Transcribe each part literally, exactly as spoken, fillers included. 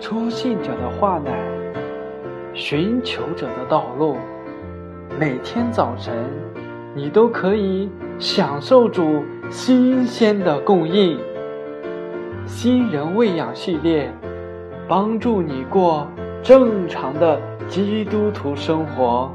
初信者的话乃寻求者的道路。每天早晨你都可以享受主新鲜的供应。新人喂养系列帮助你过正常的基督徒生活。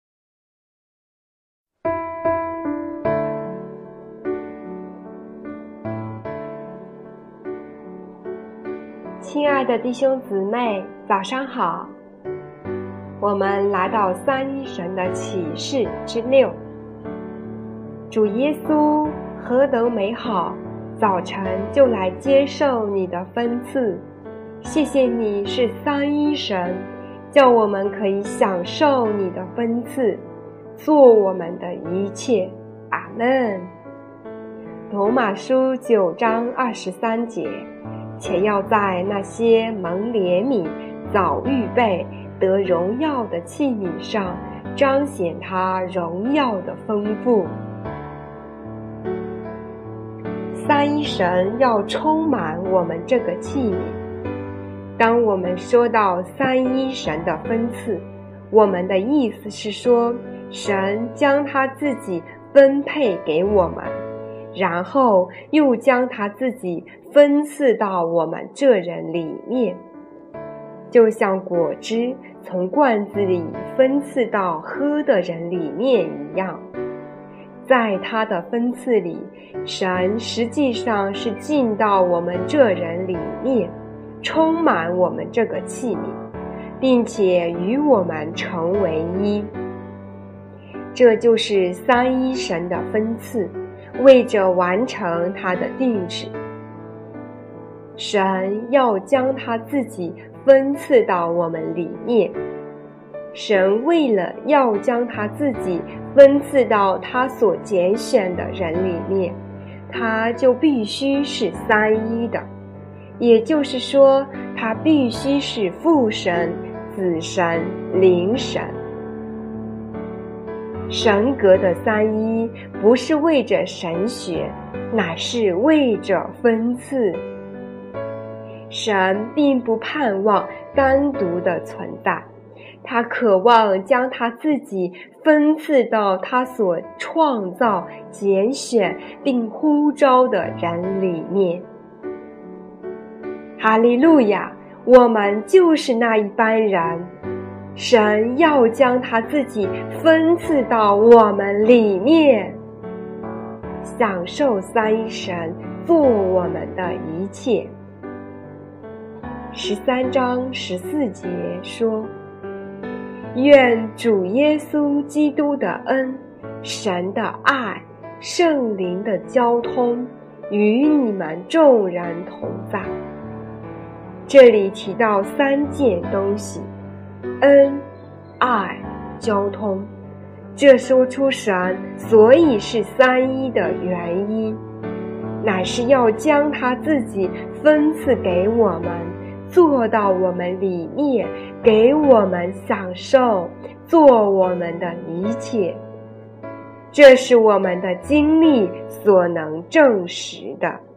亲爱的弟兄姊妹，早上好。我们来到三一神的启示之六。主耶稣何等美好，早晨就来接受你的分赐。谢谢你是三一神，叫我们可以享受你的分赐，做我们的一切。阿们。罗马书九章二十三节，且要在那些蒙怜悯、早预备、得荣耀的器皿上彰显他荣耀的丰富。三一神要充满我们这个器皿。当我们说到三一神的分赐，我们的意思是说，神将他自己分配给我们，然后又将他自己分赐到我们这人里面，就像果汁从罐子里分赐到喝的人里面一样。在他的分赐里，神实际上是进到我们这人里面，充满我们这个器皿，并且与我们成为一。这就是三一神的分赐，为着完成他的定旨。神要将他自己分赐到我们里面，神为了要将他自己分赐到他所拣选的人里面，他就必须是三一的，也就是说，他必须是父神、子神、灵神。神格的三一不是为着神学，乃是为着分赐。神并不盼望单独的存在，他渴望将他自己分赐到他所创造、拣选并呼召的人里面。哈利路亚，我们就是那一班人。神要将他自己分赐到我们里面，享受三一神做我们的一切。十三章十四节说，愿主耶稣基督的恩、神的爱、圣灵的交通与你们众人同在。这里提到三件东西，恩、爱、交通，这说出神所以是三一的原因，乃是要将他自己分赐给我们，做到我们里面，给我们享受，做我们的一切。这是我们的经历所能证实的。